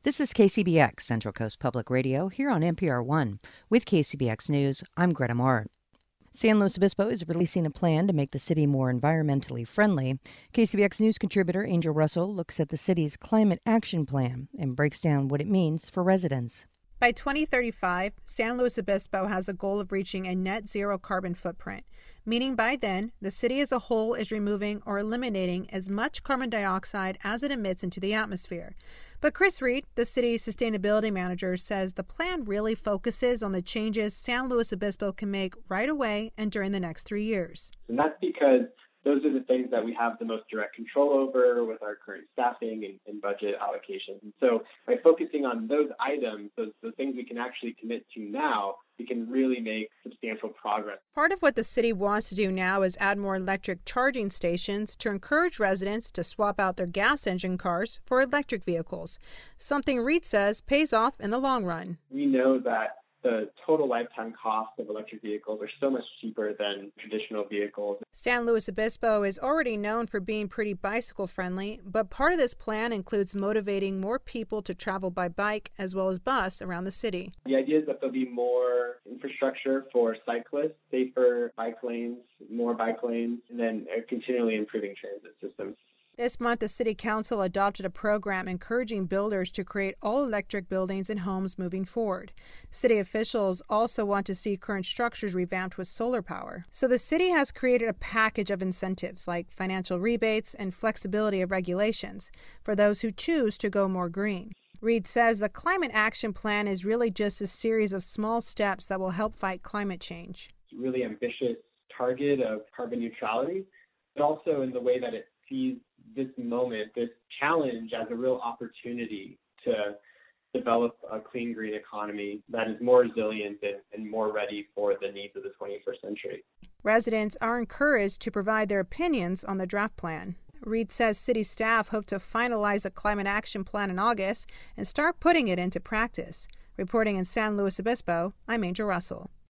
This is KCBX, Central Coast Public Radio, here on NPR One. With KCBX News, I'm Greta Moore. San Luis Obispo is releasing a plan to make the city more environmentally friendly. KCBX News contributor Angel Russell looks at the city's climate action plan and breaks down what it means for residents. By 2035, San Luis Obispo has a goal of reaching a net zero carbon footprint, meaning by then, the city as a whole is removing or eliminating as much carbon dioxide as it emits into the atmosphere. But Chris Reed, the city's sustainability manager, says the plan really focuses on the changes San Luis Obispo can make right away and during the next 3 years. And that's because those are the things that we have the most direct control over with our current staffing and budget allocations. And so by focusing on those items, those things we can actually commit to now, we can really make substantial progress. Part of what the city wants to do now is add more electric charging stations to encourage residents to swap out their gas engine cars for electric vehicles, something Reed says pays off in the long run. We know that the total lifetime cost of electric vehicles are so much cheaper than traditional vehicles. San Luis Obispo is already known for being pretty bicycle friendly, but part of this plan includes motivating more people to travel by bike as well as bus around the city. The idea is that there'll be more infrastructure for cyclists, safer bike lanes, more bike lanes, and then continually improving transit systems. This month, the City Council adopted a program encouraging builders to create all-electric buildings and homes moving forward. City officials also want to see current structures revamped with solar power. So the city has created a package of incentives like financial rebates and flexibility of regulations for those who choose to go more green. Reed says the Climate Action Plan is really just a series of small steps that will help fight climate change. It's a really ambitious target of carbon neutrality, but also in the way that it sees this moment, this challenge as a real opportunity to develop a clean, green economy that is more resilient and more ready for the needs of the 21st century. Residents are encouraged to provide their opinions on the draft plan. Reed says city staff hope to finalize the Climate Action Plan in August and start putting it into practice. Reporting in San Luis Obispo, I'm Angel Russell.